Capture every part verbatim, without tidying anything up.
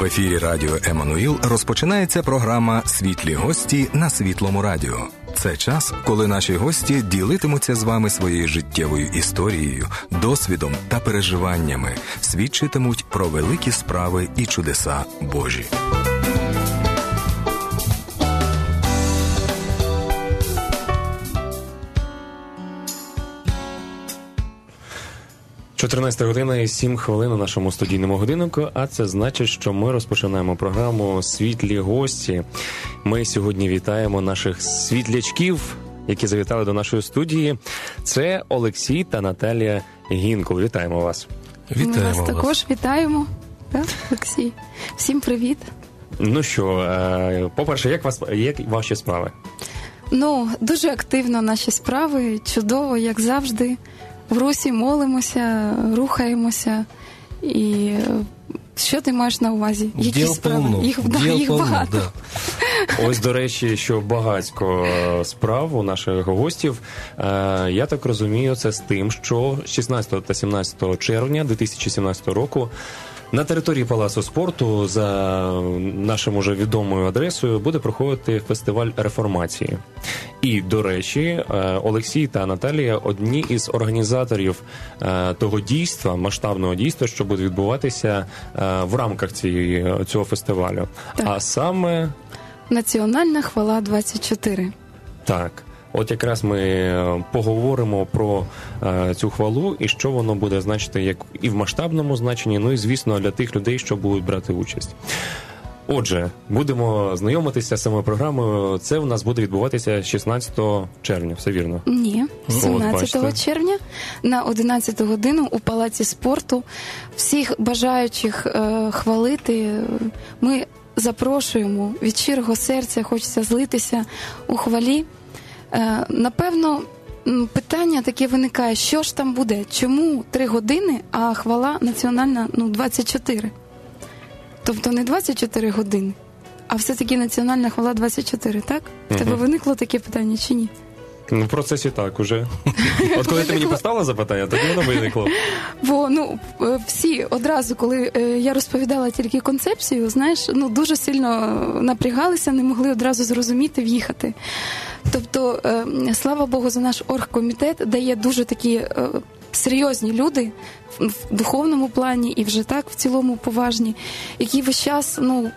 В ефірі радіо «Еммануїл» розпочинається програма «Світлі гості» на Світлому радіо. Це час, коли наші гості ділитимуться з вами своєю життєвою історією, досвідом та переживаннями, свідчитимуть про великі справи і чудеса Божі. чотирнадцята година і сім хвилин у нашому студійному годиннику, а це значить, що ми розпочинаємо програму «Світлі гості». Ми сьогодні вітаємо наших світлячків, які завітали до нашої студії. Це Олексій та Наталія Гінкул. Вітаємо вас. Вітаємо Ми вас, вас також вітаємо, так, Олексій. Всім привіт. Ну що, по-перше, як, вас, як ваші справи? Ну, дуже активно наші справи, чудово, як завжди. В русі молимося, рухаємося. І що ти маєш на увазі? Які Діл справи? Повно. Їх, да, їх повно, багато. Да. Ось, до речі, що багатько справ у наших гостів. Я так розумію, це з тим, що шістнадцятого та сімнадцятого червня дві тисячі сімнадцятого року на території Палацу спорту за нашим уже відомою адресою буде проходити фестиваль реформації. І, до речі, Олексій та Наталія одні із організаторів того дійства, масштабного дійства, що буде відбуватися в рамках цієї, цього фестивалю. Так. А саме... Національна хвала двадцять чотири. Так. От якраз ми поговоримо про е, цю хвалу і що воно буде значити як і в масштабному значенні, ну і, звісно, для тих людей, що будуть брати участь. Отже, будемо знайомитися з самою програмою. Це у нас буде відбуватися шістнадцятого червня, все вірно? Ні, сімнадцятого червня на одинадцяту годину у Палаці спорту. Всіх бажаючих е, хвалити ми запрошуємо від щирого серця, хочеться злитися у хвалі. Е, напевно, питання таке виникає, що ж там буде? Чому три години, а хвала національна, ну, двадцять чотири? Тобто не двадцять чотири години, а все-таки національна хвала двадцять чотири, так? В тебе виникло таке питання чи ні? Ну, в процесі так уже. От коли ти мені поставила запитання, тоді воно виникло. Бо, ну, всі одразу, коли я розповідала тільки концепцію, знаєш, ну, дуже сильно напрягалися, не могли одразу зрозуміти, в'їхати. Тобто, слава Богу, за наш оргкомітет, де є дуже такі серйозні люди в духовному плані і вже так в цілому поважні, які весь час, ну,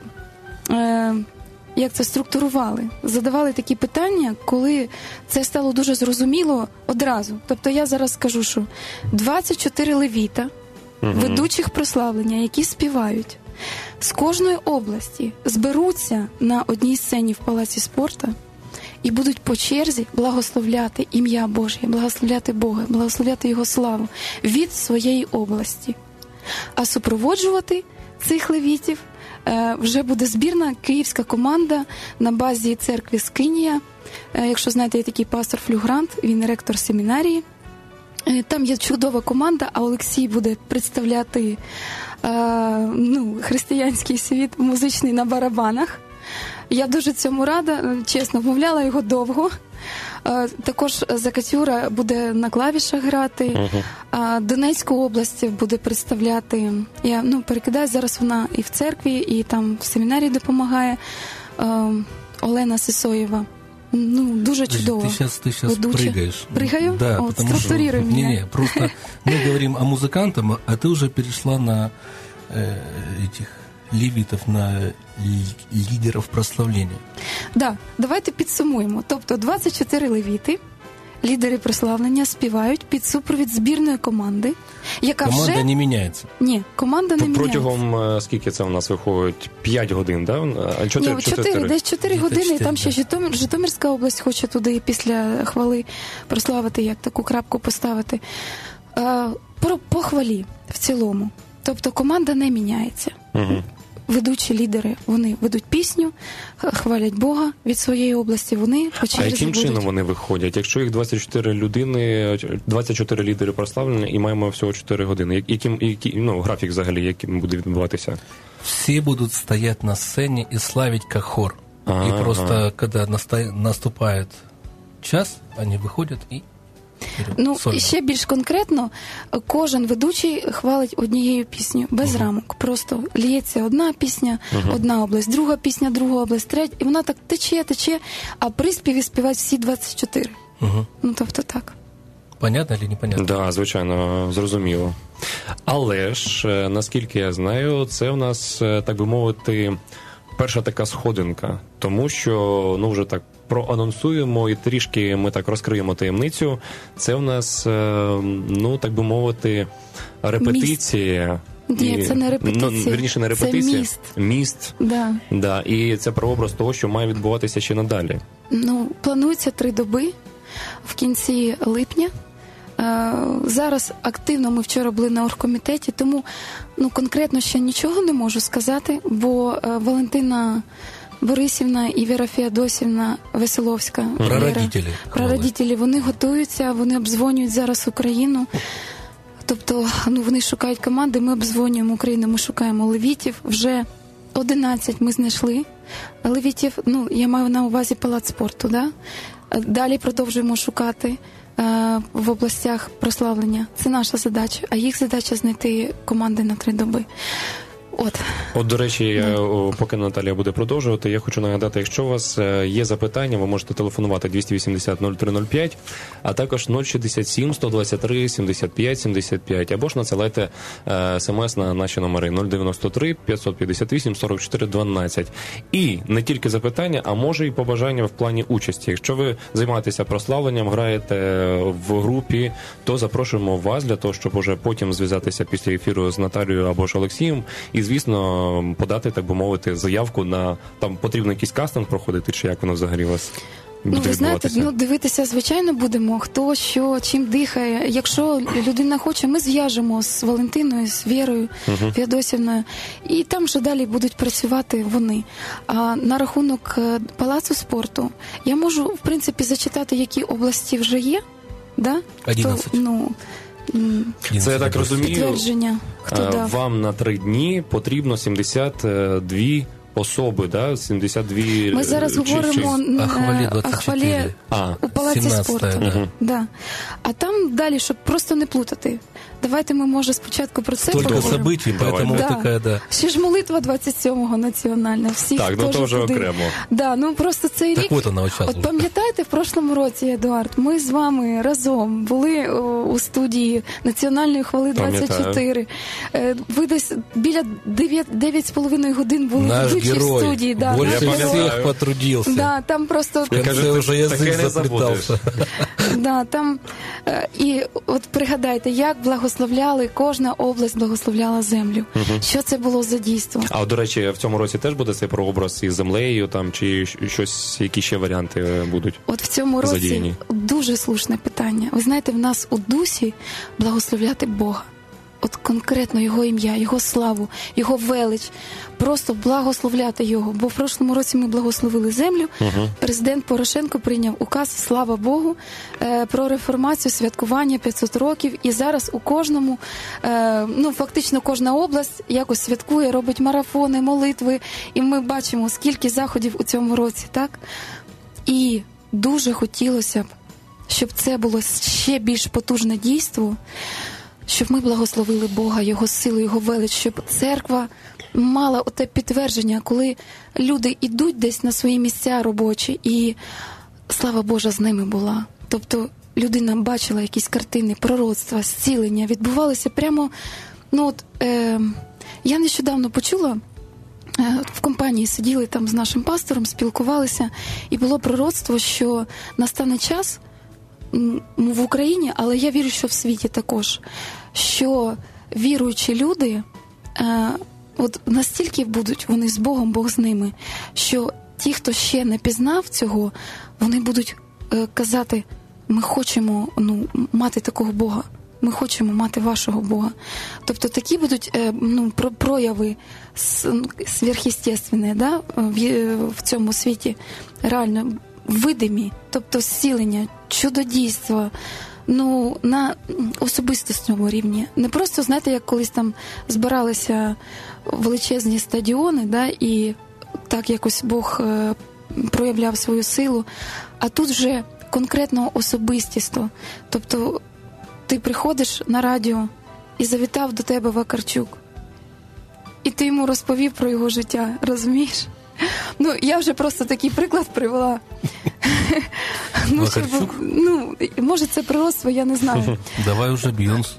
е, як це структурували, задавали такі питання, коли це стало дуже зрозуміло одразу. Тобто я зараз скажу, що двадцять чотири левіта, угу. ведучих прославлення, які співають, з кожної області зберуться на одній сцені в Палаці спорту і будуть по черзі благословляти ім'я Боже, благословляти Бога, благословляти Його славу від своєї області. А супроводжувати цих левітів вже буде збірна київська команда на базі церкви Скинія. Якщо знаєте, є такий пастор Флюгрант, він ректор семінарії. Там є чудова команда, а Олексій буде представляти ну, християнський світ музичний на барабанах. Я дуже цьому рада, чесно, вмовляла його довго. Також Закатюра буде на клавішах грати, uh-huh. а Донецьку область буде представляти. Я ну, перекидаю, зараз вона і в церкві, і там в семінарії допомагає. Олена Сисоєва. Ну, дуже чудово. Ты сейчас, ты сейчас прыгаешь. Прыгаю? Да, вот, потому что... меня. Не-не, просто мы говорим о музыкантах, а ты уже перешла на э, этих... левітів, на лідерів прославлення. Да, давайте підсумуємо. Тобто двадцять чотири левіти, лідери прославлення, співають під супровід збірної команди, яка команда вже... не міняється. Ні, команда не міняється. Протягом, скільки це у нас виходить? п'ять годин, да? А чотири, Ні, чотири, десь чотири години, і там ще Житомир, Житомирська область хоче туди після хвали прославити, як таку крапку поставити. Про похвалі в цілому. Тобто команда не міняється. Угу. Ведучі лідери, вони ведуть пісню, хвалять Бога від своєї області, вони по черзі. А яким будуть... чином вони виходять? Якщо їх двадцять чотири людини, двадцять чотири лідери прославлення і маємо всього чотири години, яким, який, ну, графік взагалі, яким буде відбуватися? Всі будуть стояти на сцені і славити як хор. А-а-а. І просто, коли наступає час, вони виходять і Ну, Сольно. ще більш конкретно, кожен ведучий хвалить однією піснею, без uh-huh. рамок. Просто лється одна пісня, uh-huh. одна область, друга пісня, друга область, третя. І вона так тече, тече, а приспіві співають всі двадцять чотири. Uh-huh. Ну, тобто так. Понятно чи непонятно? Так, да, звичайно, зрозуміло. Але ж, наскільки я знаю, це в нас, так би мовити, перша така сходинка. Тому що, ну, вже так проанонсуємо і трішки ми так розкриємо таємницю. Це в нас, ну, так би мовити, репетиція. Ні, і, це не репетиція. Ну, вірніше, не репетиція. Це міст. Міст. Да. Да. І це прообраз того, що має відбуватися ще надалі. Ну, планується три доби в кінці липня. Зараз активно ми вчора були на оргкомітеті, тому ну, конкретно ще нічого не можу сказати, бо Валентина Борисівна і Віра Феодосівна Веселовська, прародителі, прародителі, вони готуються, вони обдзвонюють зараз Україну. Тобто, ну, вони шукають команди, ми обдзвонюємо Україну, ми шукаємо левітів. Вже одинадцять ми знайшли левітів, ну, я маю на увазі палац спорту, да? Далі продовжуємо шукати в областях прославлення. Це наша задача, а їх задача знайти команди на три доби. От. От, до речі, я, поки Наталія буде продовжувати, я хочу нагадати, якщо у вас є запитання, ви можете телефонувати двісті вісімдесят нуль три нуль п'ять, а також нуль шістдесят сім сто двадцять три сімдесят п'ять сімдесят п'ять, або ж надсилайте смс на наші номери нуль дев'яносто три п'ятсот п'ятдесят вісім сорок чотири дванадцять. І не тільки запитання, а може і побажання в плані участі. Якщо ви займаєтеся прославленням, граєте в групі, то запрошуємо вас для того, щоб уже потім зв'язатися після ефіру з Наталією або ж Олексієм і, звісно, подати, так би мовити, заявку на, там потрібно якийсь кастинг проходити, чи як воно взагалі у вас буде Ну, ви знаєте, відбуватися? ну, дивитися, звичайно, будемо, хто, що, чим дихає. Якщо людина хоче, ми зв'яжемо з Валентиною, з Вірою, uh-huh. Феодосівною, і там вже далі будуть працювати вони. А на рахунок палацу спорту, я можу, в принципі, зачитати, які області вже є, да? одинадцять. Хто, ну, Це, я так розумію, підтвердження, хто дав. Вам на три дні потрібно сімдесят дві особи, да? сімдесят дві... Ми зараз чи, говоримо чи... на Ахвалі двадцять чотири. Ахвалі у палаці спорту. Угу. Да. А там далі, щоб просто не плутати. Давайте ми, може, спочатку про це Столько поговоримо. событий, поэтому да. така, да. Ще ж молитва двадцять сьомого національна. Всіх так, ну то вже туди. окремо. Да, ну просто цей так рік... от, вона от пам'ятаєте, в прошлому році, Едуард, ми з вами разом були о, у студії Національної хвали двадцять чотири. Е, ви десь біля дев'ять з половиною годин були наш в герой, студії. Да, більше наш всіх герой. потрудився. Да, там просто... В конце вже язик заплітався. Да, там, е, і от пригадайте, як благословляли, кожна область благословляла землю. Угу. Що це було за дійство? А, до речі, в цьому році теж буде цей прообраз із землею, там, чи щось, які ще варіанти будуть? От в цьому році задіяні? Дуже слушне питання. Ви знаєте, в нас у дусі благословляти Бога. От конкретно Його ім'я, Його славу, Його велич. Просто благословляти Його. Бо в прошлому році ми благословили землю. Uh-huh. Президент Порошенко прийняв указ, слава Богу, е, про реформацію, святкування п'ятсот років. І зараз у кожному, е, ну фактично кожна область якось святкує, робить марафони, молитви. І ми бачимо, скільки заходів у цьому році, так? І дуже хотілося б, щоб це було ще більш потужне дійство, щоб ми благословили Бога, Його силу, Його велич, щоб церква мала оте підтвердження, коли люди йдуть десь на свої місця робочі, і слава Божа з ними була. Тобто людина бачила якісь картини, пророцтва, зцілення, відбувалися прямо, ну от, е, я нещодавно почула, е, в компанії сиділи там з нашим пастором, спілкувалися, і було пророцтво, що настане час, в Україні, але я вірю, що в світі також, що віруючі люди е, от настільки будуть вони з Богом, Бог з ними, що ті, хто ще не пізнав цього, вони будуть е, казати, ми хочемо ну, мати такого Бога, ми хочемо мати вашого Бога. Тобто такі будуть е, ну, прояви сверхъестественні, да, в, в цьому світі реально видимі, тобто зцілення, чудодійство, ну, на особистісному рівні. Не просто, знаєте, як колись там збиралися величезні стадіони, да, і так якось Бог е, проявляв свою силу, а тут вже конкретного особистісто. Тобто ти приходиш на радіо і завітав до тебе Вакарчук. І ти йому розповів про його життя, розумієш? Ну, я вже просто такий приклад привела. Ну, щоб, ну, може це пророцтво, я не знаю. Давай уже Бейонс.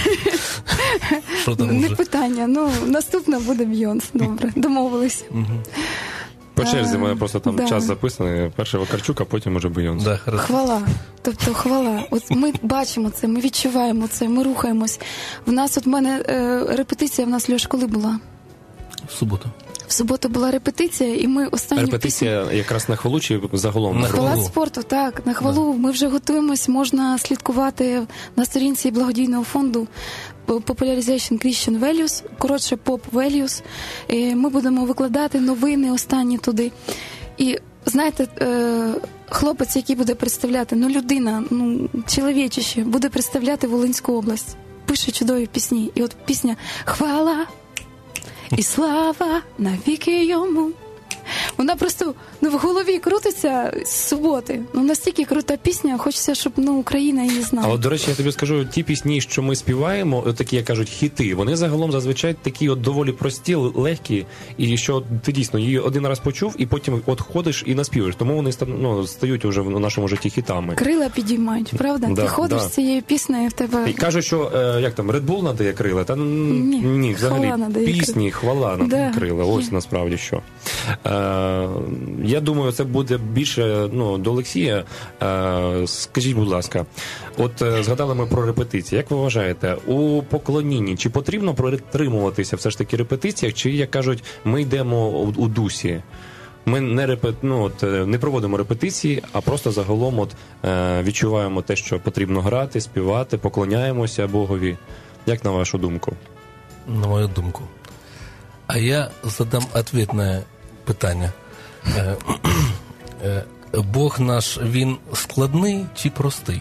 Не питання. Ну, наступна буде Бейонс. Добре, домовились. По черзі, у мене просто там да. час записаний. Перший Вакарчук, а потім уже Бейонс. Да, хвала. Тобто хвала. От ми бачимо це, ми відчуваємо це, ми рухаємось. В нас, от в мене е, репетиція, в нас, Льош, коли була? В суботу. В суботу була репетиція, і ми останню Репетиція пісню... якраз на хвалу чи загалом? На хвалу. Палац спорту, так, на хвалу. Да. Ми вже готуємось, можна слідкувати на сторінці благодійного фонду Popularization Christian Values, коротше, Pop Values. І ми будемо викладати новини останні туди. І, знаєте, хлопець, який буде представляти, ну, людина, ну, чоловічище, буде представляти Волинську область. Пише чудові пісні. І от пісня «Хвала і слава навіки йому». Вона просто, ну, в голові крутиться з суботи. Ну, настільки крута пісня, хочеться, щоб, ну, Україна її знала. Але, до речі, я тобі скажу, ті пісні, що ми співаємо, такі, як кажуть, хіти, вони загалом зазвичай такі от доволі прості, легкі, і що ти дійсно її один раз почув, і потім от ходиш і наспіваєш. Тому вони, ну, стають уже в нашому житті хітами. Крила підіймають, правда? Да, ти ходиш да. з цією піснею, в тебе... І кажуть, що, е, як там, Red Bull надає крила? Та ні, ні взагалі, пісні, хвала надає да. крила. Ось насправді що. Е, я думаю, це буде більше, ну, до Олексія. Е, скажіть, будь ласка, от е, згадали ми про репетиції. Як ви вважаєте, у поклонінні чи потрібно притримуватися все ж таки репетиціях, чи, як кажуть, ми йдемо у, у дусі? Ми не, репет... ну, от, не проводимо репетиції, а просто загалом от, е, відчуваємо те, що потрібно грати, співати, поклоняємося Богові. Як на вашу думку? На мою думку. А я задам ответне питання. Бог наш, він складний чи простий?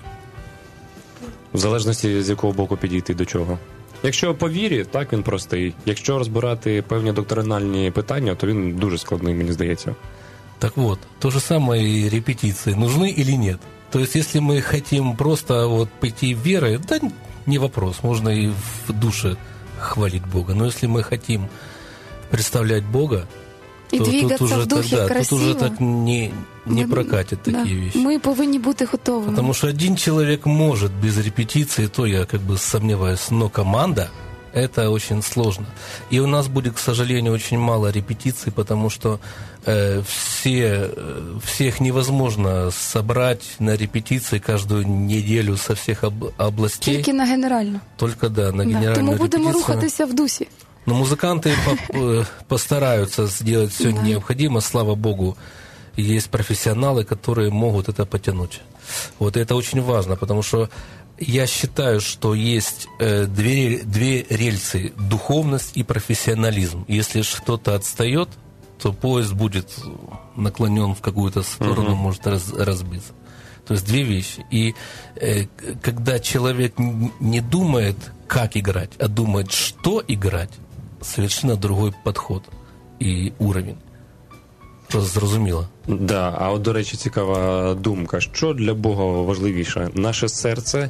В залежності, з якого боку підійти до чого. Якщо по вірі, так, він простий. Якщо розбирати певні доктринальні питання, то він дуже складний, мені здається. Так вот, то же самое и репетиции. Нужны или нет? То есть, если мы хотим просто вот пойти верой, да, не вопрос, можно и в душе хвалить Бога. Но если мы хотим представлять Бога, і то двигатися тут уже в духі тогда, красиво. Тут уже так не, не прокатят да. такие вещи. Мы повинні бути готовими. Потому что один человек может без репетиции, то я как бы сомневаюсь, но команда – это очень сложно. И у нас будет, к сожалению, очень мало репетиций, потому что э, все, всех невозможно собрать на репетиции каждую неделю со всех об, областей. Тільки на генеральну. Только, да, на да. генеральную Тому будемо репетицию. рухатися в дусі. Но музыканты постараются сделать все да. необходимое, слава Богу. Есть профессионалы, которые могут это потянуть. Вот это очень важно, потому что я считаю, что есть э, две, две рельсы – духовность и профессионализм. Если что-то отстает, то поезд будет наклонен в какую-то сторону, uh-huh. может раз, разбиться. То есть две вещи. И э, когда человек не думает, как играть, а думает, что играть, совершенно другой подход и уровень. Зрозуміло. Да, а от, до речі, цікава думка. Що для Бога важливіше? Наше серце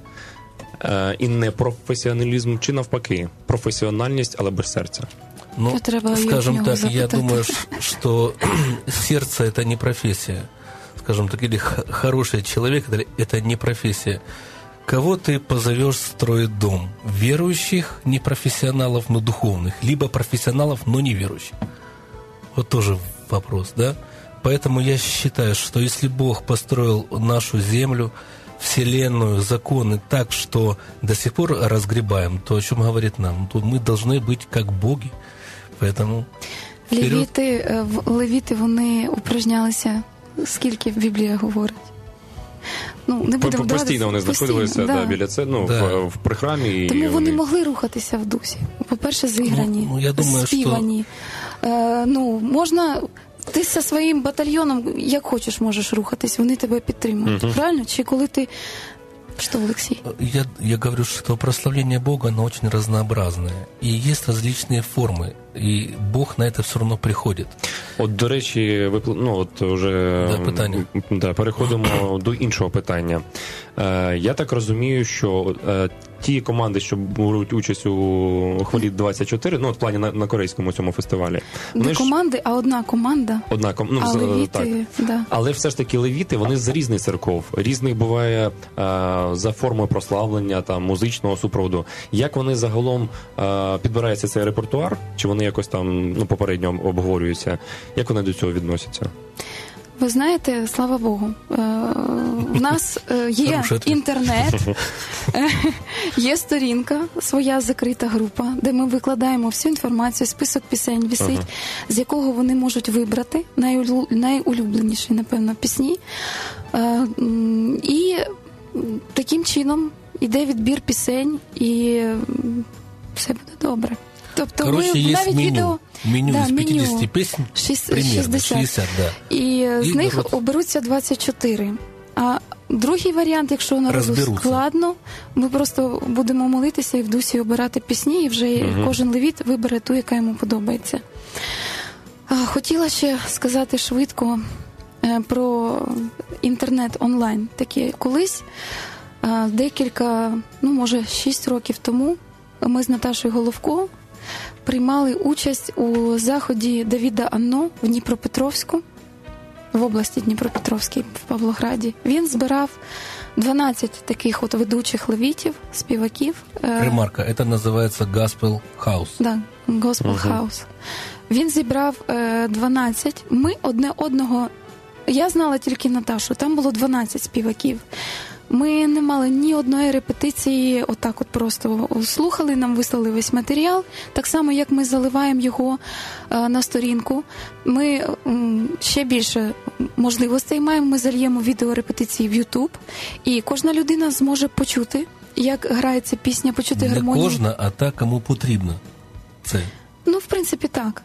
е, і не професіоналізм, чи навпаки, професіональність, але без серця? Ну, скажем так, я думаю, что сердце – это не профессия. Скажем так, или хороший человек – это не профессия. Кого ты позовешь строить дом? Верующих, не профессионалов, но духовных, либо профессионалов, но не верующих. Вот тоже вопрос, да? Поэтому я считаю, что если Бог построил нашу землю, вселенную, законы так, что до сих пор разгребаем, то о чем говорит нам? То мы должны быть как боги. Поэтому Левіти, левіти, вони упражнялися, скільки Біблія говорить? Ну, не будемо постійно вони знаходилися да. Да, біля це, ну, да. в, в прихрамі. Тому і вони могли рухатися в дусі. По-перше, зіграні, ну, я думаю, співані. Що... Е, ну, можна... Ти зі своїм батальйоном, як хочеш, можеш рухатись, вони тебе підтримують. Uh-huh. Правильно? Чи коли ти... Что, Алексей? Я, я говорю, что прославление Бога, оно очень разнообразное. И есть различные формы. И Бог на это все равно приходит. От, до речі, ви, ну, от вже да, питання. Да, переходимо до іншого питання. Е, я так розумію, що е, ті команди, що беруть участь у Хвалі двадцять чотири, ну, от в плані на, на корейському цьому фестивалі. Не ж... команди, а одна команда. Одна ком... ну, а з... левіти, так. Да. Але все ж таки левіти, вони з різних церков. Різних буває е, за формою прославлення, там, музичного супроводу. Як вони загалом е, підбирається цей репертуар? Чи вони якось там, ну, попередньо обговорюються? Як вони до цього відносяться? Ви знаєте, слава Богу, е, в нас е, є інтернет, е, є сторінка, своя закрита група, де ми викладаємо всю інформацію, список пісень висить, uh-huh. з якого вони можуть вибрати найулю, найулюбленіші, напевно, пісні. Е, і таким чином йде відбір пісень, і все буде добре. Тобто Короче, ми есть навіть меню. Відео, меню да, из пятидесяти меню. песен, Шесть, примерно шістдесят. шістдесят, да. І, І з них народ... оберуться двадцять чотири. А другий варіант, якщо народу складно, ми просто будемо молитися і в дусі обирати пісні, і вже uh-huh. кожен левіт вибере ту, яка йому подобається. А, хотіла ще сказати швидко е, про інтернет онлайн. Такі колись, е, декілька, ну може шість років тому, ми з Наташою Головко приймали участь у заході Давіда Анно в Дніпропетровську, в області Дніпропетровській, в Павлограді. Він збирав дванадцять таких от ведучих левітів, співаків. Ремарка, це називається Gospel House. Так, да, Gospel uh-huh. House. Він зібрав дванадцять. Ми одне одного... Я знала тільки Наташу, там було дванадцять співаків. Ми не мали ні одної репетиції, отак от просто слухали, нам вислали весь матеріал, так само, як ми заливаємо його а, на сторінку. Ми м, ще більше можливостей маємо, ми зальємо відеорепетиції в YouTube, і кожна людина зможе почути, як грається пісня, почути не гармонію. Не кожна, а та, кому потрібно. Це. Ну, в принципі, так.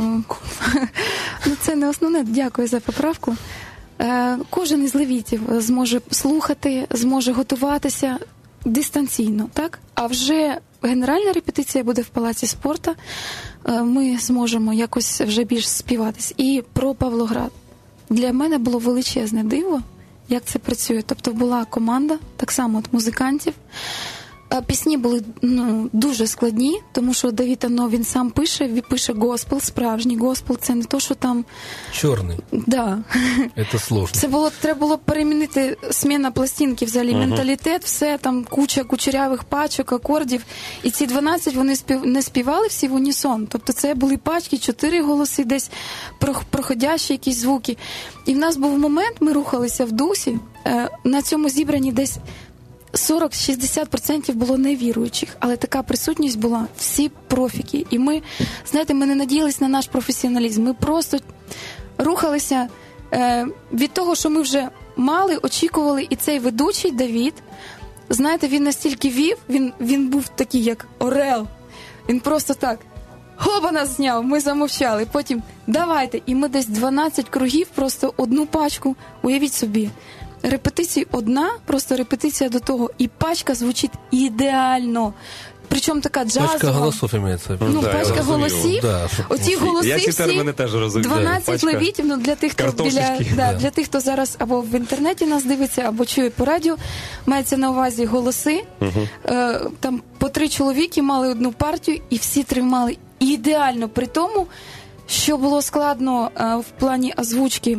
Ну, це не основне, дякую за поправку. Кожен із левітів зможе слухати, зможе готуватися дистанційно, так? А вже генеральна репетиція буде в Палаці спорту, ми зможемо якось вже більш співатись. І про Павлоград. Для мене було величезне диво, як це працює. Тобто була команда, так само от музикантів. Пісні були ну, дуже складні, тому що Давід Анно, він сам пише, він пише госпел, справжній госпел, це не то, що там... Чорний. Да. Це сложно. Це було, треба було перемінити зміна пластинки, взагалі, uh-huh. менталітет, все, там куча кучерявих пачок, акордів, і ці дванадцять вони спів, не співали всі в унісон, тобто це були пачки, чотири голоси, десь проходящі якісь звуки. І в нас був момент, ми рухалися в дусі, на цьому зібранні десь сорок-шістдесят відсотків було невіруючих, але така присутність була, всі профіки. І ми, знаєте, ми не надіялись на наш професіоналізм. Ми просто рухалися е, від того, що ми вже мали, очікували. І цей ведучий Давід, знаєте, він настільки вів, він, він був такий, як орел. Він просто так, хоба нас зняв, ми замовчали. Потім, давайте. І ми десь дванадцять кругів, просто одну пачку, уявіть собі. Репетиція одна, просто репетиція до того, і пачка звучить ідеально. Причому така джазова. Пачка голосів імеється. Ну, да, пачка голосів. Да, оці голоси я всі, теж розумію. дванадцять левітів, ну, для тих, хто біля, да, да. для тих, хто зараз або в інтернеті нас дивиться, або чує по радіо, мається на увазі голоси. Угу. Е, там по три чоловіки мали одну партію, і всі тримали ідеально. При тому, що було складно е, в плані озвучки.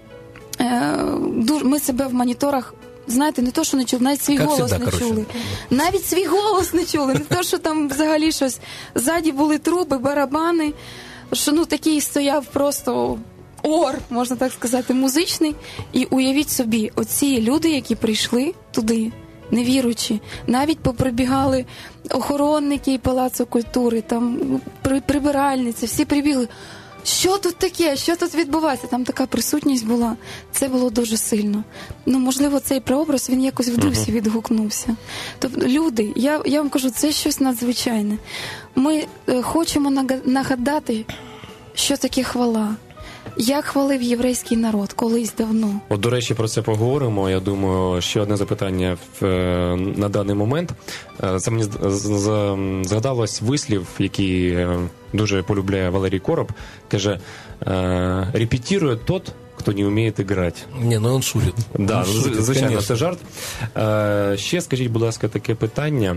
Ми себе в моніторах, знаєте, не то, що не чули, навіть свій как голос всегда, не короче. чули. Навіть свій голос не чули. Не то, що там взагалі щось. Ззаді були труби, барабани, що ну такий стояв просто ор, можна так сказати, музичний. І уявіть собі, оці люди, які прийшли туди, невіруючи, навіть поприбігали охоронники Палацу культури, там прибиральниці, всі прибігли. Що тут таке? Що тут відбувається? Там така присутність була. Це було дуже сильно. Ну, можливо, цей прообраз, він якось в дусі відгукнувся. Тобто, люди, я, я вам кажу, це щось надзвичайне. Ми е, хочемо нагадати, що таке хвала. як хвалив єврейський народ колись давно. От, до речі, про це поговоримо. Я думаю, ще одне запитання в, на даний момент. Це мені згадалось вислів, який дуже полюбляє Валерій Короб. Каже, репетирує тот, хто не вміє грати. Ні, ну він шутить. Да, він шутить, звичайно, конечно. це жарт. Ще скажіть, будь ласка, таке питання.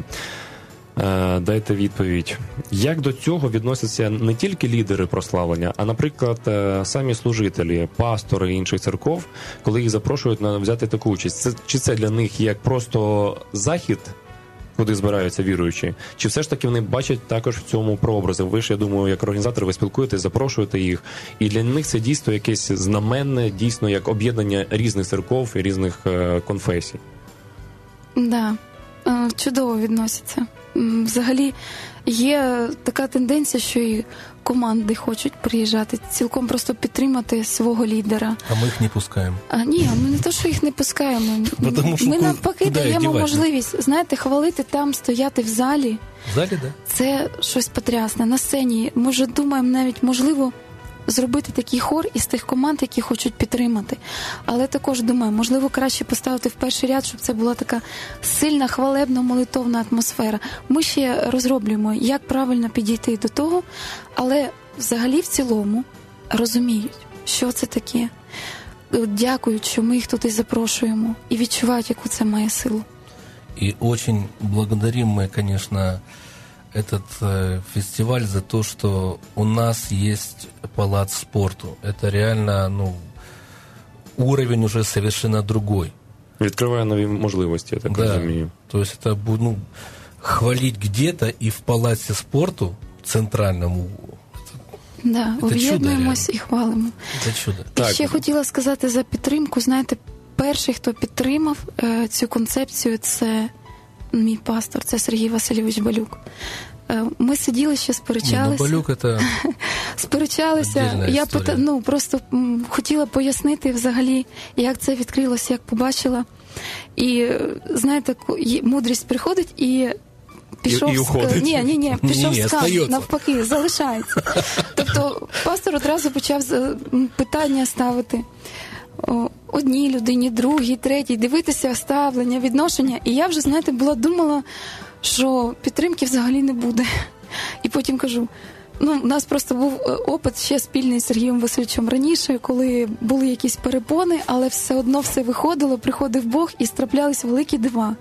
Дайте відповідь. Як до цього відносяться не тільки лідери прославлення, а, наприклад, самі служителі, пастори інших церков, коли їх запрошують на взяти таку участь? Це, чи це для них як просто захід, куди збираються віруючі? Чи все ж таки вони бачать також в цьому прообрази? Ви ж, я думаю, як організатори, ви спілкуєтесь, запрошуєте їх. І для них це дійсно якесь знаменне, дійсно як об'єднання різних церков і різних е, конфесій. Так, да. Чудово відносяться. Взагалі є така тенденція, що і команди хочуть приїжджати, цілком просто підтримати свого лідера. А ми їх не пускаємо. А ні, ми не то, що їх не пускаємо. Потому що ми навпаки даємо дівати? можливість, знаєте, хвалити там, стояти в залі. В залі, да? Це щось потрясне. На сцені, ми вже думаємо навіть, можливо, зробити такий хор із тих команд, які хочуть підтримати. Але також думаю, можливо, краще поставити в перший ряд, щоб це була така сильна, хвалебна, молитовна атмосфера. Ми ще розроблюємо, як правильно підійти до того, але взагалі в цілому розуміють, що це таке. Дякують, що ми їх туди запрошуємо і відчувають, яку це має силу. І дуже благодарим ми, звісно, этот э, фестиваль за то, что у нас есть палац спорту. Это реально, ну, уровень уже совершенно другой. Відкриває нові можливості, я так да. розумію. То есть это, ну, хвалить где-то и в палаце спорту центральному. Да, об'єднуємось і хвалимо. Це чудо. І Так. ще хотіла сказати за підтримку. Знаєте, перший, хто підтримав е, цю концепцію, це мій пастор, це Сергій Васильович Балюк. Ми сиділи ще, сперечалися. Не, ну, Балюк это сперечалися. Я пита, ну, просто м, хотіла пояснити взагалі, як це відкрилося, як побачила. І, знаєте, мудрість приходить і пішов... І, і уходить. Ні, ні, ні, пішов ні, ні, сказ, остається. навпаки, залишається. Тобто пастор одразу почав питання ставити. Одній людині, другій, третій, дивитися ставлення, відношення. І я вже, знаєте, була думала, що підтримки взагалі не буде. І потім кажу, ну, у нас просто був опит ще спільний з Сергієм Васильовичем раніше, коли були якісь перепони, але все одно все виходило, приходив Бог і страплялись великі дива.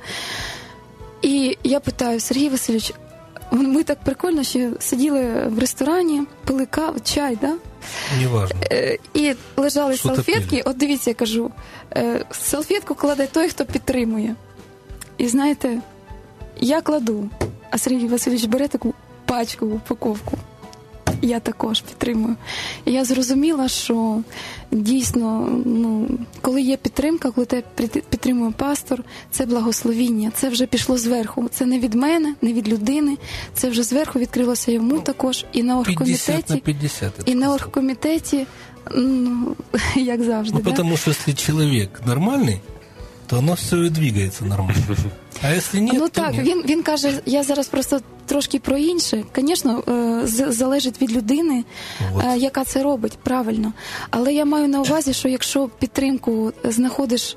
І я питаю, Сергій Васильович, ми так прикольно ще сиділи в ресторані, пили каву, чай, да? Неважно. І лежали Що салфетки. От дивіться, я кажу, салфетку кладе той, хто підтримує. І знаєте, я кладу, а Сергій Васильович бере таку пачку, упаковку. Я також підтримую. І я зрозуміла, що дійсно, ну, коли є підтримка, коли тебе підтримує пастор, це благословіння, це вже пішло зверху. Це не від мене, не від людини, це вже зверху відкрилося йому також. І на оргкомітеті, на п'ятдесят, і на оргкомітеті, ну, як завжди. Ну, да? тому що, якщо чоловік нормальний, то воно все і двигається нормально. А якщо ні, ну то так, ні. він, він каже, я зараз просто трошки про інше. Звісно, залежить від людини, Вот. яка це робить, правильно. Але я маю на увазі, що якщо підтримку знаходиш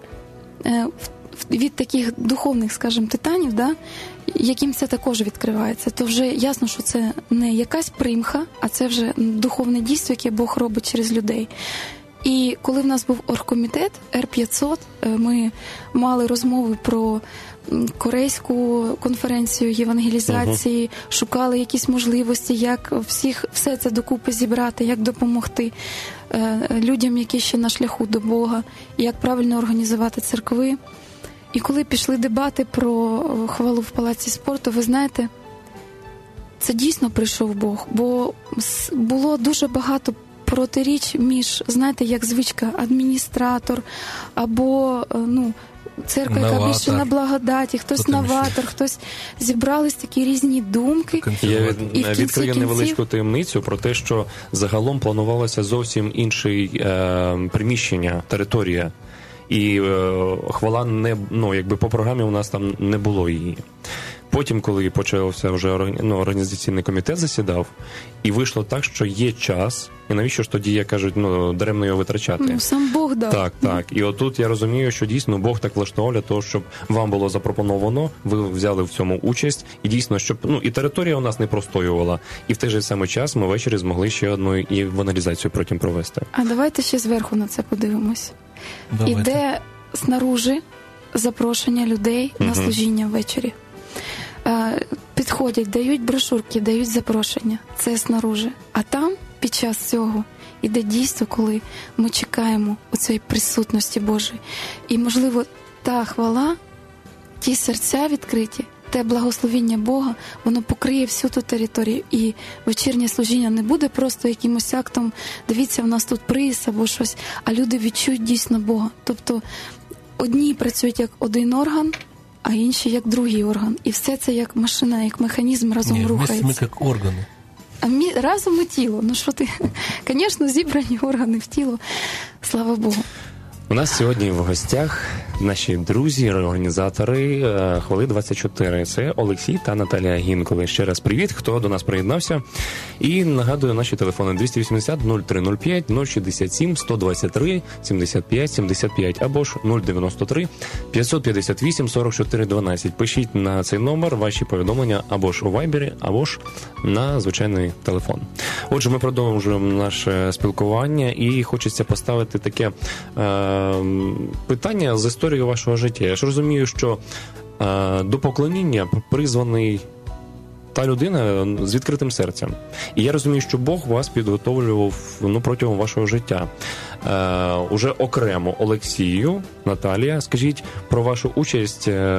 від таких духовних, скажімо, титанів, да, яким це також відкривається, то вже ясно, що це не якась примха, а це вже духовне дійство, яке Бог робить через людей. І коли в нас був оргкомітет Р п'ятсот, ми мали розмови про корейську конференцію євангелізації, uh-huh. шукали якісь можливості, як всіх, все це докупи зібрати, як допомогти е, людям, які ще на шляху до Бога, як правильно організувати церкви. І коли пішли дебати про хвалу в палаці спорту, ви знаєте, це дійсно прийшов Бог, бо було дуже багато протиріч між, знаєте, як звичка, адміністратор або, ну, церква, яка більше на благодаті, хтось Хто новатор, хтось зібрались такі різні думки. Я від, відкрию невеличку таємницю про те, що загалом планувалося зовсім інше е, приміщення, територія. І е, хвала не, ну, якби по програмі у нас там не було її. потім, коли почався вже ну, організаційний комітет засідав, і вийшло так, що є час, і навіщо ж тоді, як кажуть, ну, даремно його витрачати? Ну, сам Бог дав. Так, так. І отут я розумію, що дійсно Бог так влаштував для того, щоб вам було запропоновано, ви взяли в цьому участь, і дійсно, щоб, ну, і територія у нас не простоювала, і в той же самий час ми ввечері змогли ще одну і евангелізацію потім провести. А давайте ще зверху на це подивимось. Давайте. Іде снаружи запрошення людей Угу. на служіння ввечері. Підходять, дають брошурки, дають запрошення. Це снаружи. А там, під час цього, іде дійство, коли ми чекаємо у цієї присутності Божої. І, можливо, та хвала, ті серця відкриті, те благословіння Бога, воно покриє всю ту територію. І вечірнє служіння не буде просто якимось актом, дивіться, в нас тут приз або щось, а люди відчують дійсно Бога. Тобто одні працюють як один орган, а інші як другий орган. І все це як машина, як механізм разом Ні, рухається. ми як органи. А мі... разом і тіло. Ну що ти? Звісно, зібрані органи в тіло. Слава Богу. У нас сьогодні в гостях наші друзі, організатори Хвали двадцять чотири. Це Олексій та Наталія Гінколи. Ще раз привіт, хто до нас приєднався. І нагадую, наші телефони двісті вісімдесят нуль три нуль п'ять нуль шістдесят сім сто двадцять три сімдесят п'ять сімдесят п'ять або ж нуль дев'яносто три п'ятсот п'ятдесят вісім сорок чотири дванадцять. Пишіть на цей номер ваші повідомлення або ж у Вайбері, або ж на звичайний телефон. Отже, ми продовжуємо наше спілкування і хочеться поставити таке е- питання з історії вашого життя. Я ж розумію, що е, до поклоніння призваний та людина з відкритим серцем. І я розумію, що Бог вас підготовлював ну, протягом вашого життя. Е, уже окремо Олексію, Наталія, скажіть про вашу участь е,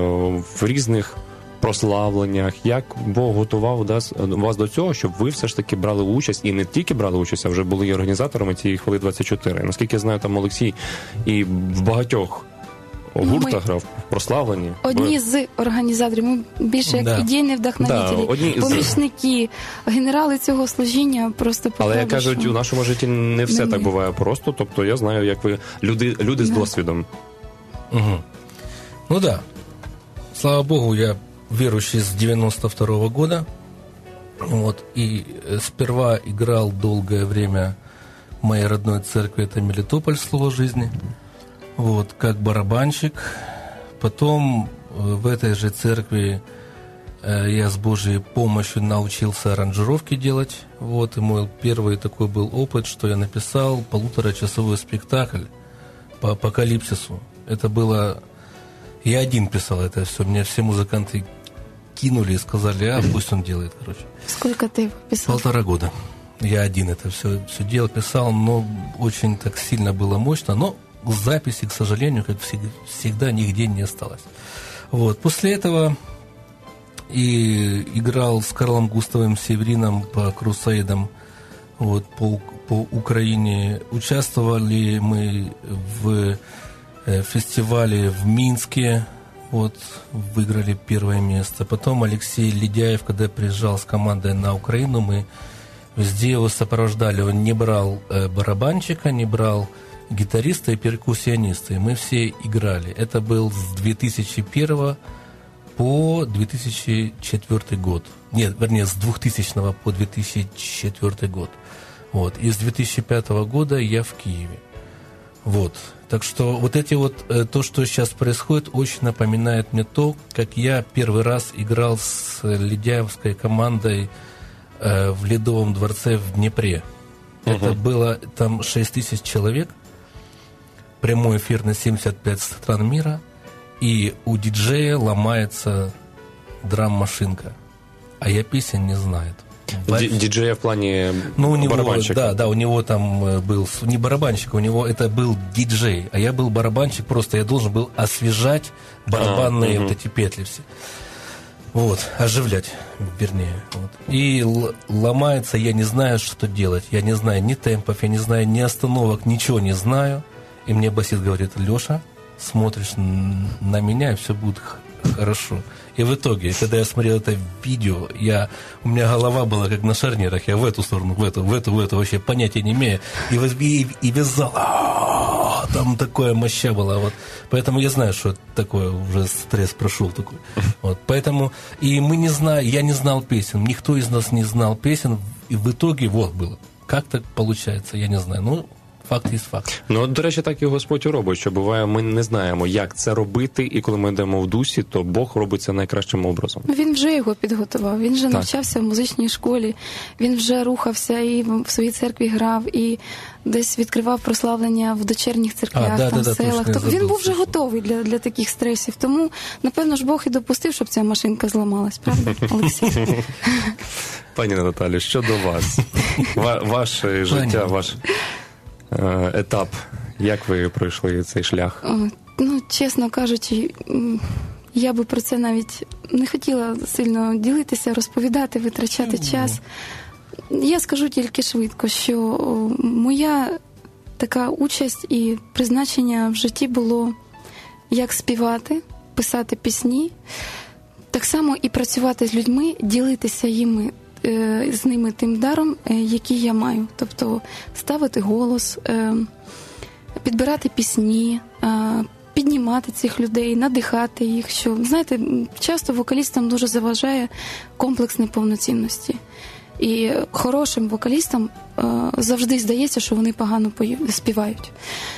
в різних прославленнях, як Бог готував вас до цього, щоб ви все ж таки брали участь, і не тільки брали участь, а вже були і організаторами цієї Хвали двадцять чотири. Наскільки я знаю, там Олексій і в багатьох гуртах ми... грав, прославлені. Одні з організаторів, ми більше як да. ідейні вдохновителі, да, одні... помічники, генерали цього служіння просто покажуть. Але, як кажуть, що... у нашому житті не все не, так не. буває просто, тобто я знаю, як ви люди, люди з да. досвідом. Угу. Ну да, слава Богу, я верующий с девяносто второго года, вот, и сперва играл долгое время в моей родной церкви, это Мелитополь, Слово жизни, вот, как барабанщик. Потом в этой же церкви я с Божьей помощью научился аранжировки делать, вот, и мой первый такой был опыт, что я написал полуторачасовой спектакль по апокалипсису. Это было... Я один писал это все, меня все музыканты кинули и сказали, а пусть он делает, короче. Сколько ты писал? Полтора года. Я один это все, все делал, писал, но очень так сильно было мощно, но записи, к сожалению, как всегда, нигде не осталось. Вот. После этого и играл с Карлом Густавом Северином по крусейдам, вот, по, по Украине. Участвовали мы в фестивале в Минске, вот, выиграли первое место. Потом Алексей Ледяев, когда приезжал с командой на Украину, мы везде его сопровождали. Он не брал э, барабанщика, не брал гитариста и перкуссиониста. И мы все играли. Это был с две тысячи первого по две тысячи четвёртый год. Нет, вернее, с двухтысячного по две тысячи четвёртый год. Вот. И с две тысячи пятого года я в Киеве. Вот. Так что вот эти вот, то, что сейчас происходит, очень напоминает мне то, как я первый раз играл с ледяевской командой э, в Ледовом дворце в Днепре. Uh-huh. Это было там шесть тысяч человек, прямой эфир на семьдесят пять стран мира, и у диджея ломается драм-машинка, а я песен не знаю. Диджея в плане ну, у него, барабанщика. Да, да, у него там был не барабанщик, у него это был диджей, а я был барабанщик, просто я должен был освежать барабанные а, вот угу. эти петли все. Вот, оживлять, вернее. Вот. И л- ломается, я не знаю, что делать, я не знаю ни темпов, я не знаю ни остановок, ничего не знаю. И мне басист говорит: Леша, смотришь на меня, и все будет хорошо. И в итоге, когда я смотрел это видео, я, у меня голова была как на шарнирах, я в эту сторону, в эту, в эту, в эту, вообще понятия не имею. И, и, и весь зал там такое моща была. Вот. Поэтому я знаю, что это такое, уже стресс прошел такой. Вот. Поэтому, и мы не знаем, я не знал песен, никто из нас не знал песен, и в итоге вот было. Как так получается, я не знаю. Ну, факт є факт. Ну, до речі, так і Господь робить, що буває, ми не знаємо, як це робити, і коли ми йдемо в дусі, то Бог робить це найкращим образом. Він вже його підготував, він вже так. навчався в музичній школі, він вже рухався і в своїй церкві грав, і десь відкривав прославлення в дочерніх церквях, а, да, там, да, селах. Тобто він був вже готовий для, для таких стресів. Тому, напевно ж, Бог і допустив, щоб ця машинка зламалась, правда, Олексій? Пані Наталю, щодо вас, Ва- ваше життя, ваш етап, як ви пройшли цей шлях? Ну, чесно кажучи, я би про це навіть не хотіла сильно ділитися, розповідати, витрачати mm-hmm. час. Я скажу тільки швидко, що моя така участь і призначення в житті було як співати, писати пісні, так само і працювати з людьми, ділитися їми, з ними тим даром, який я маю. Тобто ставити голос, підбирати пісні, піднімати цих людей, надихати їх. Що, знаєте, часто вокалістам дуже заважає комплекс неповноцінності. І хорошим вокалістам завжди здається, що вони погано співають.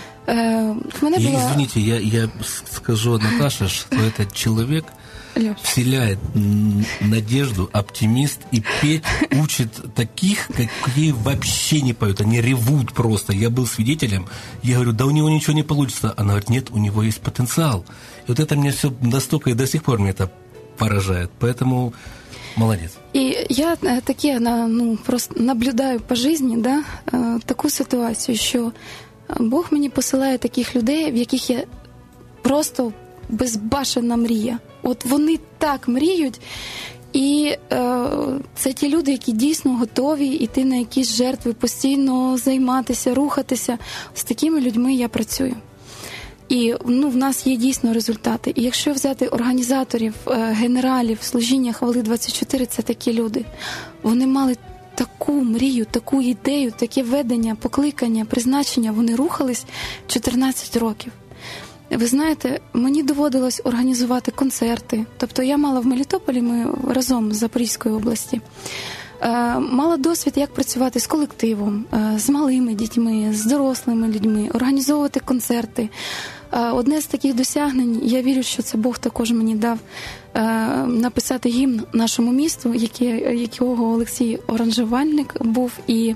Мене була... Извините, я, я скажу, Наташа, что этот человек Леш. вселяет надежду, оптимист, и петь учит таких, какие вообще не поют. Они ревут просто. Я был свидетелем. Я говорю, да у него ничего не получится. Она говорит, нет, у него есть потенциал. И вот это мне все настолько, и до сих пор меня это поражает. Поэтому молодец. І я таке, ну, просто наблюдаю по житті, да, таку ситуацію, що Бог мені посилає таких людей, в яких є просто безбашена мрія. От вони так мріють, і е, це ті люди, які дійсно готові йти на якісь жертви, постійно займатися, рухатися. З такими людьми я працюю. І ну, в нас є дійсно результати. І якщо взяти організаторів, е, генералів служіння Хвали двадцять чотири, це такі люди. Вони мали таку мрію, таку ідею, таке ведення, покликання, призначення. Вони рухались чотирнадцять років. Ви знаєте, мені доводилось організувати концерти. Тобто я мала в Мелітополі, ми разом з Запорізької області, мала досвід, як працювати з колективом, з малими дітьми, з дорослими людьми, організовувати концерти. Одне з таких досягнень, я вірю, що це Бог також мені дав, написати гімн нашому місту, якого Олексій Оранжевальник був. І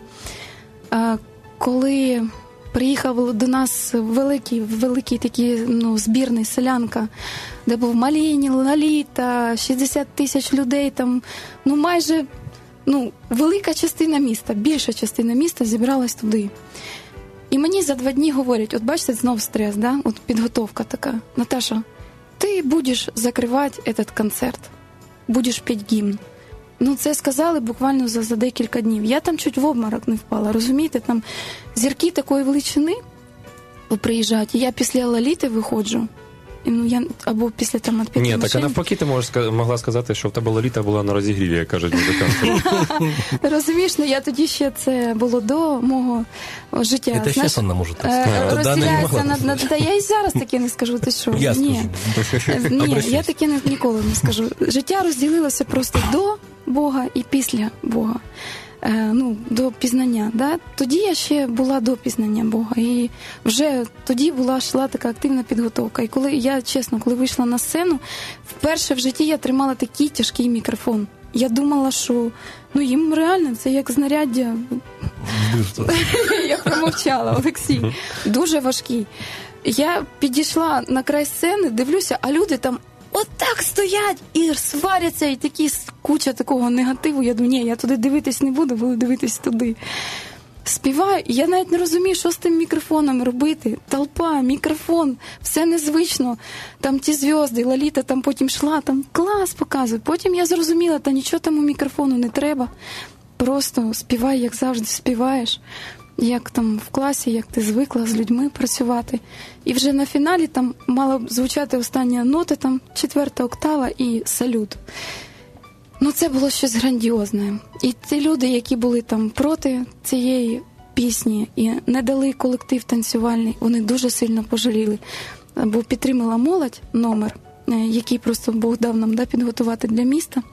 коли приїхав до нас великий, великий такий, ну, збірний селянка, де був Малінь, Лоліта, шістдесят тисяч людей, там, ну, майже, ну, велика частина міста, більша частина міста зібралась туди. І мені за два дні говорять, от бачите, знов стрес, да? От підготовка така. Наташа, ти будеш закривати этот концерт, будеш петь гімн. Ну, це сказали буквально за, за декілька днів. Я там чуть в обморок не впала, розумієте? Там зірки такої величини приїжджають, і я після Лоліти виходжу. Ну, я, або після там відп'яти Ні, машин. так а навпаки ти можеш, могла сказати, що в тебе Лоліта була на розігріві, як кажуть музиканти. Розумієш, ну я тоді ще, це було до мого життя. Це зараз вона може так сказати. Розділяється на, на... Та я і зараз таке не скажу, ти що? Я Ні, скажу. Ні, я таке не, ніколи не скажу. Життя розділилося просто до Бога і після Бога. Ну, до пізнання, да? Тоді я ще була до пізнання Бога, і вже тоді була, йшла така активна підготовка. І коли я, чесно, коли вийшла на сцену, вперше в житті я тримала такий тяжкий мікрофон. Я думала, що, ну, їм реально це як знаряддя. Я промовчала, Олексій. Дуже важкий. Я підійшла на край сцени, дивлюся, а люди там отак стоять і сваряться, і такі куча такого негативу. Я думаю, ні, я туди дивитись не буду, буду дивитись туди. Співаю, і я навіть не розумію, що з тим мікрофоном робити. Толпа, мікрофон, все незвично. Там ті зв'язки, Лоліта там потім йшла, там клас показує. Потім я зрозуміла, та нічого тому мікрофону не треба. Просто співай, як завжди співаєш. Як там в класі, як ти звикла з людьми працювати. І вже на фіналі там мала б звучати остання нота, там четверта октава і салют. Ну, це було щось грандіозне. І ті люди, які були там проти цієї пісні і не дали колектив танцювальний, вони дуже сильно пожаліли. Бо підтримала молодь номер, який просто Бог дав нам, да, підготувати для міста.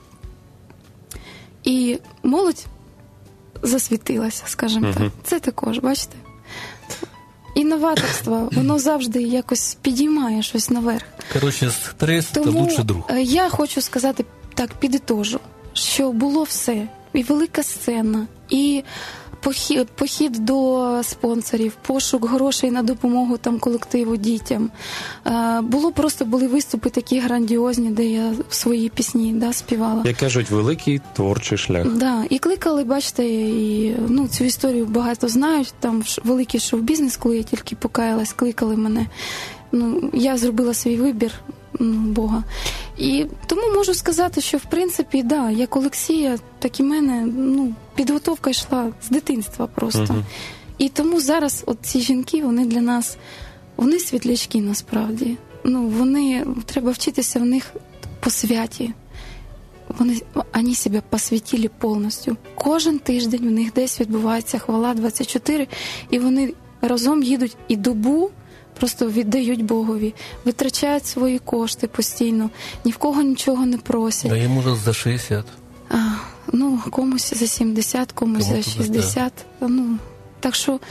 І молодь засвітилася, скажімо uh-huh. так. Це також, бачите? Інноваторство, воно завжди якось підіймає щось наверх. Коротше, стрес – це лучший друг. Я хочу сказати, так, підітожу, що було все. І велика сцена, і похід, похід до спонсорів, пошук грошей на допомогу там колективу, дітям. Було просто, були виступи такі грандіозні, де я свої пісні, да, співала. Як кажуть, великий творчий шлях. Да, і кликали, бачите, і, ну, цю історію багато знають, там великий шоу-бізнес, коли я тільки покаялась, кликали мене. Ну, я зробила свій вибір, ну, Бога. І тому можу сказати, що в принципі, да, як Олексія, так і мене, ну, підготовка йшла з дитинства просто. Uh-huh. І тому зараз от ці жінки, вони для нас, вони світлячки насправді. Ну, вони, треба вчитися в них по святі. Вони, вони себе посвятили повністю. Кожен тиждень в них десь відбувається хвала двадцять чотири, і вони разом їдуть і добу просто віддають Богові, витрачають свої кошти постійно, ні в кого нічого не просять. А їм уже за шістдесят. А, ну, комусь за сімдесят, комусь Кому за шістдесят. Да. Ну, так що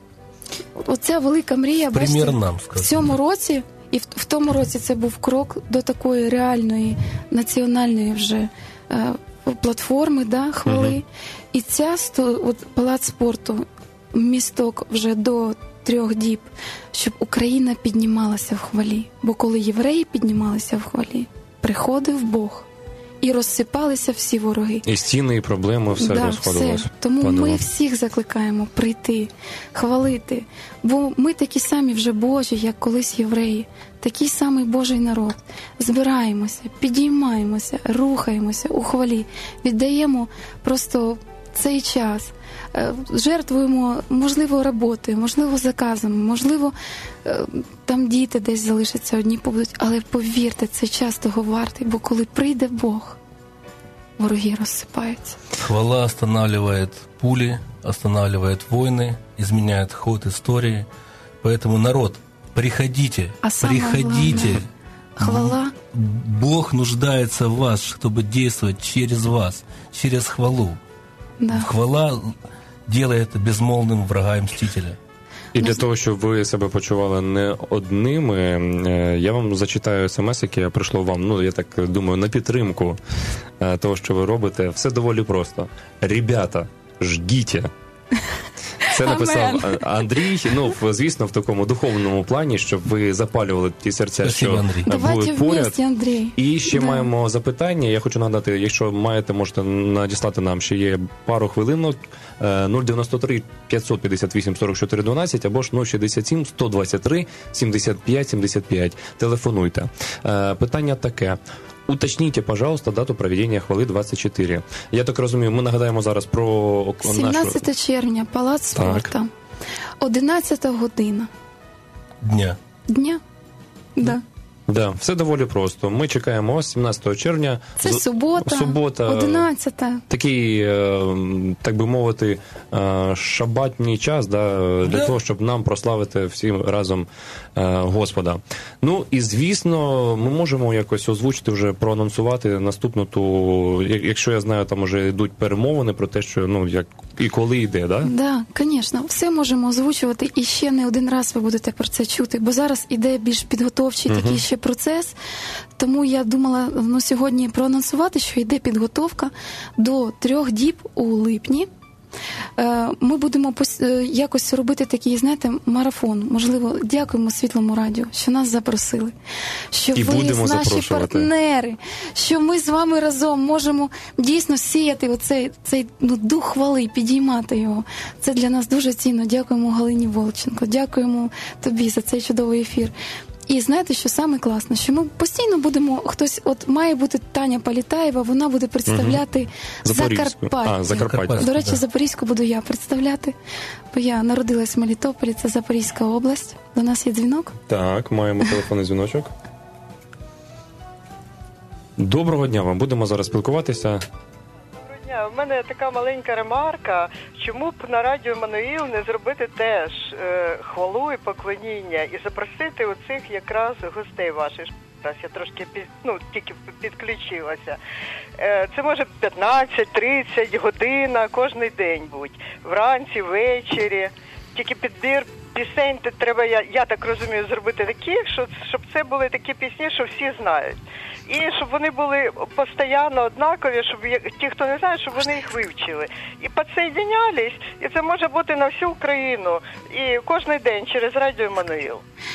оця велика мрія, бачите, нам, в цьому році, і в, в тому році це був крок до такої реальної, національної вже е, платформи, да, хвали. Угу. І ця, от, палац спорту, місток вже до трьох діб, щоб Україна піднімалася в хвалі. Бо коли євреї піднімалися в хвалі, приходив Бог. І розсипалися всі вороги. І стіни, і проблеми, все да, розходилося. Все. Тому Панова. Ми всіх закликаємо прийти, хвалити. Бо ми такі самі вже Божі, як колись євреї. Такий самий Божий народ. Збираємося, підіймаємося, рухаємося у хвалі. Віддаємо просто цей час. Жертвуємо, можливо, роботою, можливо, заказами, можливо, там діти десь залишаться, одні побудуть, але повірте, це час того вартий, бо коли прийде Бог, вороги розсипаються. Хвала останавливает пули, останавливает войны, изменяет ход истории. Поэтому, народ, приходите, а приходите. Хвала. Бог нуждается в вас, чтобы действовать через вас, через хвалу. Да. Хвала делает безмолвним врага і мстителя. І для того, щоб ви себе почували не одними, я вам зачитаю смс, яке прийшло вам, ну, я так думаю, на підтримку того, що ви робите. Все доволі просто. Ребята, ждіть. Це написав Андрій, ну, звісно, в такому духовному плані, щоб ви запалювали ті серця, Спасибо, що були поряд. Андрій. І ще да. маємо запитання. Я хочу нагадати, якщо маєте, можете надіслати нам, ще є пару хвилинок. нуль дев'яносто три п'ятсот п'ятдесят вісім сорок чотири дванадцять або ж нуль шістдесят сім сто двадцять три сімдесят п'ять сімдесят п'ять. Телефонуйте. Питання таке. Уточните, пожалуйста, дату проведення хвали двадцять чотири. Я так розумію, ми нагадаємо зараз про сімнадцяте нашу... червня, Палац спорту. одинадцята година. Дня. Дня? Так. Да. Да, все доволі просто. Ми чекаємо ось сімнадцятого червня. Це субота, субота одинадцята. Такий, так би мовити, шабатній час, да, для да. того, щоб нам прославити всім разом Господа. Ну, і, звісно, ми можемо якось озвучити, вже проанонсувати наступну ту, якщо я знаю, там вже йдуть перемовини про те, що, ну, як і коли йде, да? Да, звісно, все можемо озвучувати, і ще не один раз ви будете про це чути, бо зараз іде більш підготовчий uh-huh. такий ще процес, тому я думала, ну, сьогодні проанонсувати, що йде підготовка до трьох діб у липні. Ми будемо якось робити такий, знаєте, марафон. Можливо, дякуємо Світлому радіо, що нас запросили. Що і ви наші партнери, що ми з вами разом можемо дійсно сіяти оцей цей, ну, дух хвали, підіймати його. Це для нас дуже цінно. Дякуємо Галині Волченко, дякуємо тобі за цей чудовий ефір. І знаєте, що саме класно, що ми постійно будемо, хтось, от має бути Таня Політаєва, вона буде представляти угу. Закарпаття. А, Закарпаття. До речі, да. Запорізьку буду я представляти, бо я народилась в Мелітополі, це Запорізька область. До нас є дзвінок? Так, маємо телефонний дзвіночок. Доброго дня вам, будемо зараз спілкуватися. Доброго дня, в мене така маленька ремарка, чому б на радіо Еммануїл не зробити теж е, хвалу і поклоніння і запросити оцих якраз гостей ваших. Зараз я трошки під, ну, тільки підключилася. Е, це може п'ятнадцять-тридцять година кожен день будь. Вранці, ввечері. Тільки підбір пісень треба, я, я так розумію, зробити такі, щоб, щоб це були такі пісні, що всі знають. І щоб вони були постійно однакові, щоб ті, хто не знає, щоб вони їх вивчили. І підсоєднялись, і це може бути на всю Україну. І кожен день через радіо Еммануїл.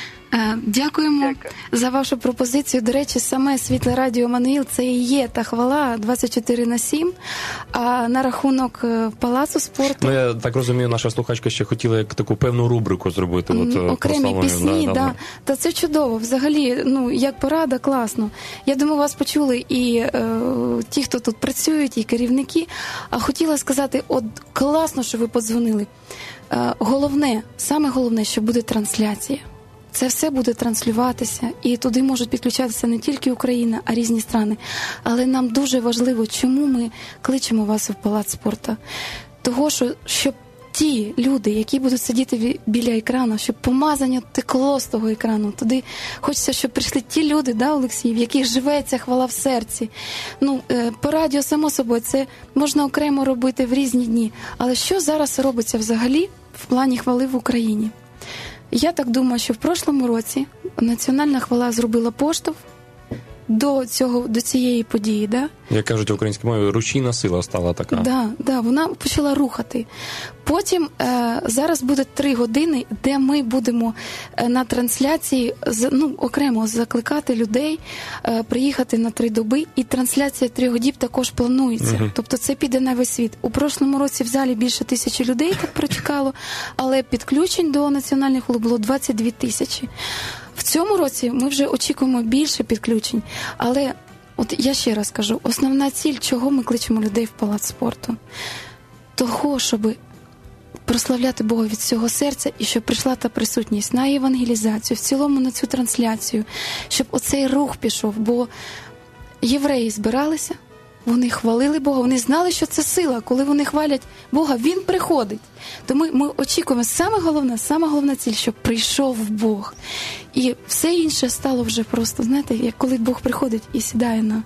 Дякуємо Дякую. за вашу пропозицію. До речі, саме Світле радіо Еммануїл – це і є та хвала двадцять чотири на сім. А на рахунок Палацу спорту... Ну, я так розумію, наша слухачка ще хотіла як таку певну рубрику зробити. От, окремі пісні, да, да. Та це чудово. Взагалі, ну, як порада, класно. Я думаю, вас почули і е, ті, хто тут працюють, і керівники. А хотіла сказати, от класно, що ви подзвонили. Е, головне, саме головне, що буде трансляція. Це все буде транслюватися, і туди можуть підключатися не тільки Україна, а різні страни. Але нам дуже важливо, чому ми кличемо вас в Палац спорту. Того, що, щоб ті люди, які будуть сидіти біля екрану, щоб помазання текло з того екрану, туди хочеться, щоб прийшли ті люди, да, Олексій, в яких живе ця хвала в серці. Ну, по радіо, само собою, це можна окремо робити в різні дні. Але що зараз робиться взагалі в плані хвали в Україні? Я так думаю, що в прошлому році національна хвала зробила поштовх до цього, до цієї події, да? Як кажуть українською мовою, рушійна сила стала така. Да, да, вона почала рухати. Потім е, зараз буде три години, де ми будемо е, на трансляції з, ну, окремо закликати людей е, приїхати на три доби, і трансляція трьох діб також планується. Угу. Тобто це піде на весь світ. У прошлому році в залі більше тисячі людей так прочекало, але підключень до національних хвали було двадцять дві тисячі. В цьому році ми вже очікуємо більше підключень, але от я ще раз кажу, основна ціль, чого ми кличемо людей в Палац спорту, того, щоб прославляти Бога від всього серця і щоб прийшла та присутність на евангелізацію, в цілому на цю трансляцію, щоб оцей рух пішов, бо євреї збиралися, вони хвалили Бога, вони знали, що це сила. Коли вони хвалять Бога, Він приходить. Тому ми, ми очікуємо, саме головне, саме головна ціль, щоб прийшов Бог. І все інше стало вже просто, знаєте, як коли Бог приходить і сідає на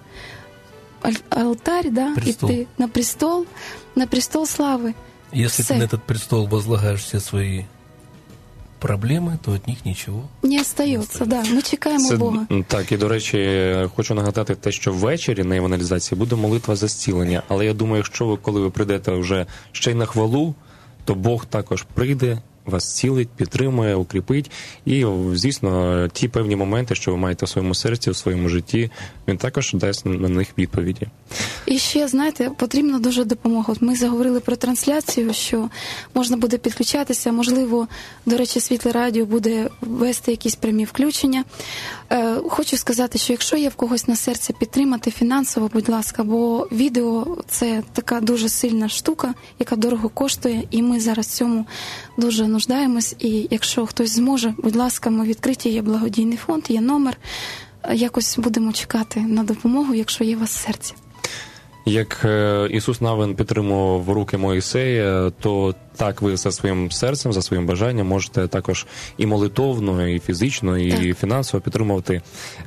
алтарь, да, і ти на престол, на престол слави. Если все. ты на этот престол возлагаешь все свои проблеми, то від них нічого не остається, да. Ми чекаємо Це, Бога. Так, і, до речі, хочу нагадати те, що ввечері на евангелізації буде молитва за зцілення. Але я думаю, якщо ви, коли ви прийдете вже ще й на хвалу, то Бог також прийде, вас зцілить, підтримує, укріпить. І, звісно, ті певні моменти, що ви маєте в своєму серці, в своєму житті, він також дасть на них відповіді. І ще, знаєте, потрібна дуже допомога. От ми заговорили про трансляцію, що можна буде підключатися, можливо, до речі, Світле радіо буде вести якісь прямі включення. Е, хочу сказати, що якщо є в когось на серці підтримати фінансово, будь ласка, бо відео – це така дуже сильна штука, яка дорого коштує, і ми зараз в цьому дуже нуждаємось. І якщо хтось зможе, будь ласка, ми відкриті, є благодійний фонд, є номер. Якось будемо чекати на допомогу, якщо є у вас серце. Як Ісус Навин підтримував руки Моїсея, то так ви за своїм серцем, за своїм бажанням можете також і молитовно, і фізично, і так. фінансово підтримувати.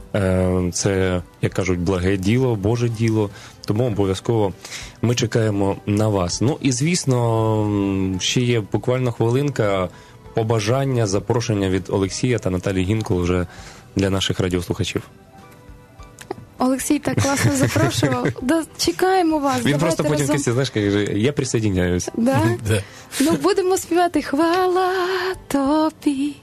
Це, як кажуть, благе діло, Боже діло. Тому обов'язково ми чекаємо на вас. Ну і, звісно, ще є буквально хвилинка побажання, запрошення від Олексія та Наталії Гінкул вже для наших радіослухачів. Олексій так класно запрошував. Да, чекаємо вас. Він Давайте просто потім разом... кисті, знаєш, каже, я присоединяюсь. Да? Да. Ну, будемо співати хвала тобі.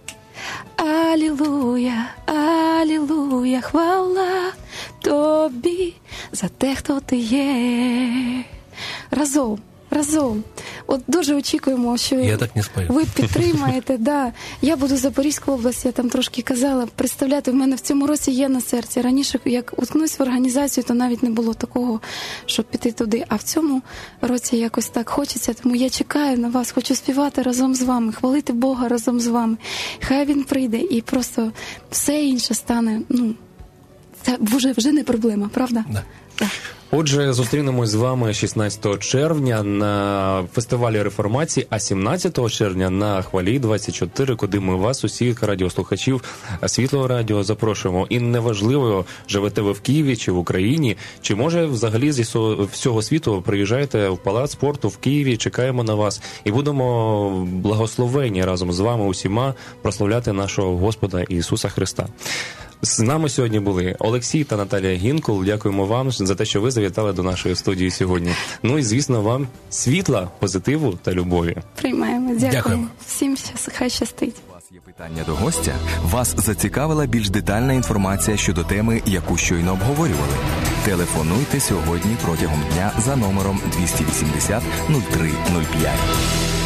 Алілуя, алілуя, хвала тобі за те, хто ти є. Разом. Разом. От дуже очікуємо, що я так не спою. Ви підтримаєте. Да. Я буду в Запорізькій області, я там трошки казала. Представляти, в мене в цьому році є на серці. Раніше, як уткнусь в організацію, то навіть не було такого, щоб піти туди. А в цьому році якось так хочеться. Тому я чекаю на вас, хочу співати разом з вами, хвалити Бога разом з вами. Хай Він прийде і просто все інше стане, ну, це вже, вже не проблема, правда? Да. Да. Отже, зустрінемось з вами шістнадцятого червня на фестивалі реформації, а сімнадцятого червня на Хвалі двадцять чотири, куди ми вас, усіх радіослухачів Світлого радіо, запрошуємо. І неважливо, живете ви в Києві чи в Україні, чи може взагалі зі всього світу приїжджаєте в Палац спорту в Києві, чекаємо на вас і будемо благословені разом з вами усіма прославляти нашого Господа Ісуса Христа. З нами сьогодні були Олексій та Наталія Гінкул. Дякуємо вам за те, що ви завітали до нашої студії сьогодні. Ну і, звісно, вам світла, позитиву та любові. Приймаємо. Дякую. Дякуємо. Всім хай щастить. У вас є питання до гостя? Вас зацікавила більш детальна інформація щодо теми, яку щойно обговорювали? Телефонуйте сьогодні протягом дня за номером двісті вісімдесят нуль три нуль п'ять.